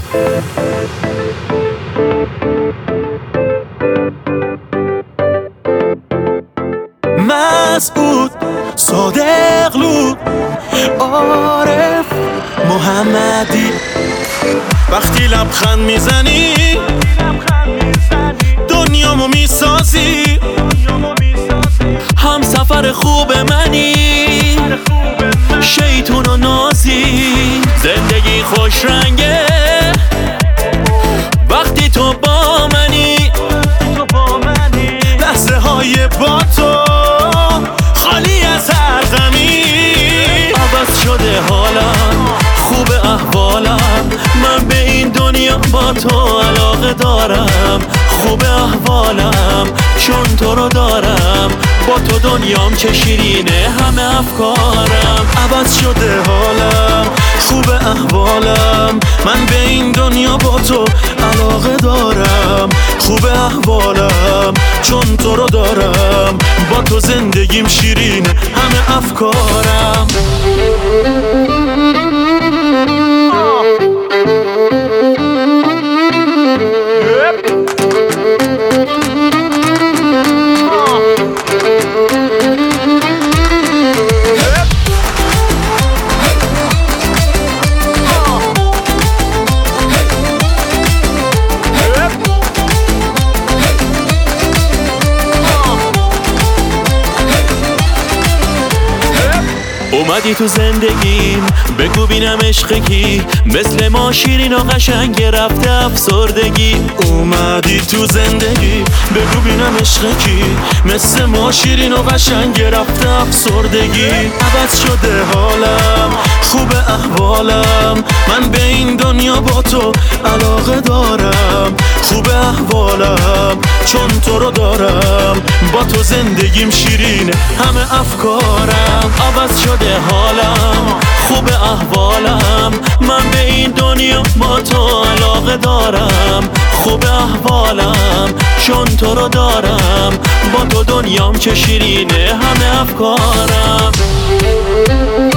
مسعود، صادقلو، عارف، محمدی. وقتی لبخند میزنی دنیامو میسازی، هم سفر خوب منی، شیطون و نازی. زندگی خوش رنگه وقتی تو با منی، لحظه های با تو خالی از هر غمی. عوض شده حالم، خوب احوالم، من به این دنیا با تو علاقه دارم. خوب احوالم چون تو رو دارم، با تو دنیام چه شیرینه همه افکارم. عوض شده حالم، خوب احوالم، من به این دنیا با تو علاقه دارم. خوب احوالم چون تو رو دارم، با تو زندگیم شیرینه همه افکارم. اومدی تو زندگیم بگو بینم عشق کی، مثل ما شیرین و قشنگ رفته افسردگی. اومدی تو زندگی بگو بینم عشق کی، مثل ما شیرین و قشنگ رفته افسردگی. عوض شده حالم، خوب احوالم، من به این دنیا با تو علاقه دارم. خوب احوالم چون تو رو دارم، با تو زندگیم شیرینه همه افکارم. عوض شده حالم، خوب احوالم، من به این دنیا با تو علاقه دارم. خوب احوالم چون تو رو دارم، با تو دنیام چه شیرینه همه افکارم.